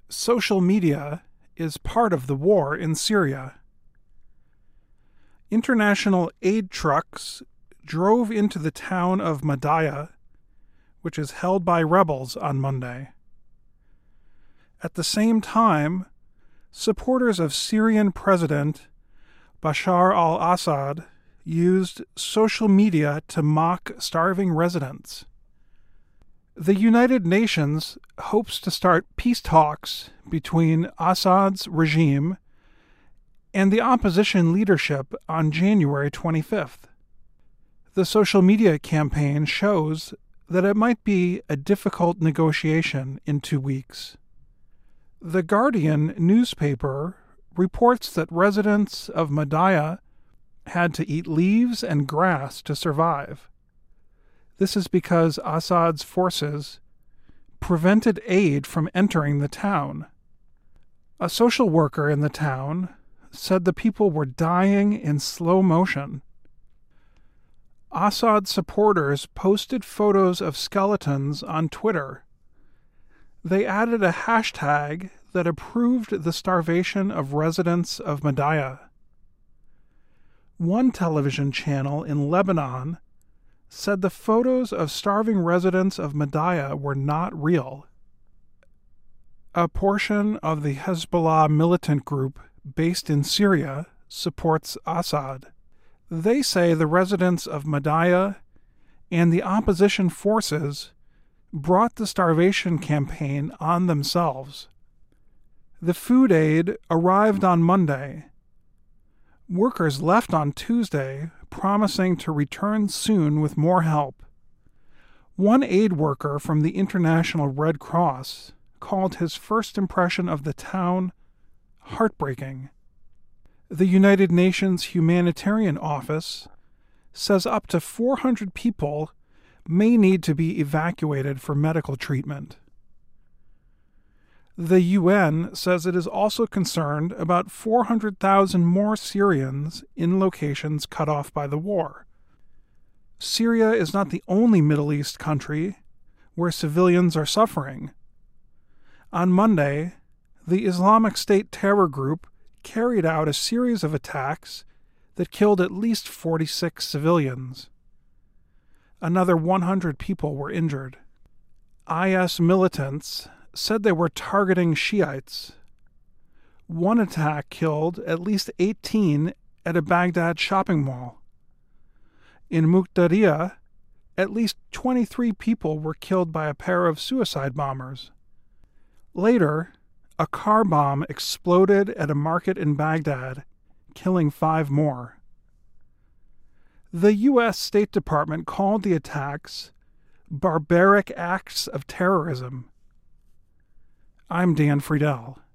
Social media is part of the war in Syria. International aid trucks drove into the town of Madaya, which is held by rebels, on Monday. At the same time, supporters of Syrian President Bashar al-Assad used social media to mock starving residents. The United Nations hopes to start peace talks between Assad's regime and the opposition leadership on January 25th. The social media campaign shows that it might be a difficult negotiation in 2 weeks. The Guardian newspaper reports that residents of Madaya had to eat leaves and grass to survive. This is because Assad's forces prevented aid from entering the town. A social worker in the town said the people were dying in slow motion. Assad supporters posted photos of skeletons on Twitter. They added a hashtag that approved the starvation of residents of Madaya. One television channel in Lebanon said the photos of starving residents of Madaya were not real. A portion of the Hezbollah militant group based in Syria supports Assad. They say the residents of Madaya and the opposition forces brought the starvation campaign on themselves. The food aid arrived on Monday. Workers left on Tuesday, promising to return soon with more help. One aid worker from the International Red Cross called his first impression of the town heartbreaking. The United Nations Humanitarian Office says up to 400 people may need to be evacuated for medical treatment. The UN says it is also concerned about 400,000 more Syrians in locations cut off by the war. Syria is not the only Middle East country where civilians are suffering. On Monday, the Islamic State terror group carried out a series of attacks that killed at least 46 civilians. Another 100 people were injured. IS militants said they were targeting Shiites. One attack killed at least 18 at a Baghdad shopping mall. In Muqtadiya, at least 23 people were killed by a pair of suicide bombers. Later, a car bomb exploded at a market in Baghdad, killing 5 more. The U.S. State Department called the attacks barbaric acts of terrorism. I'm Dan Friedel.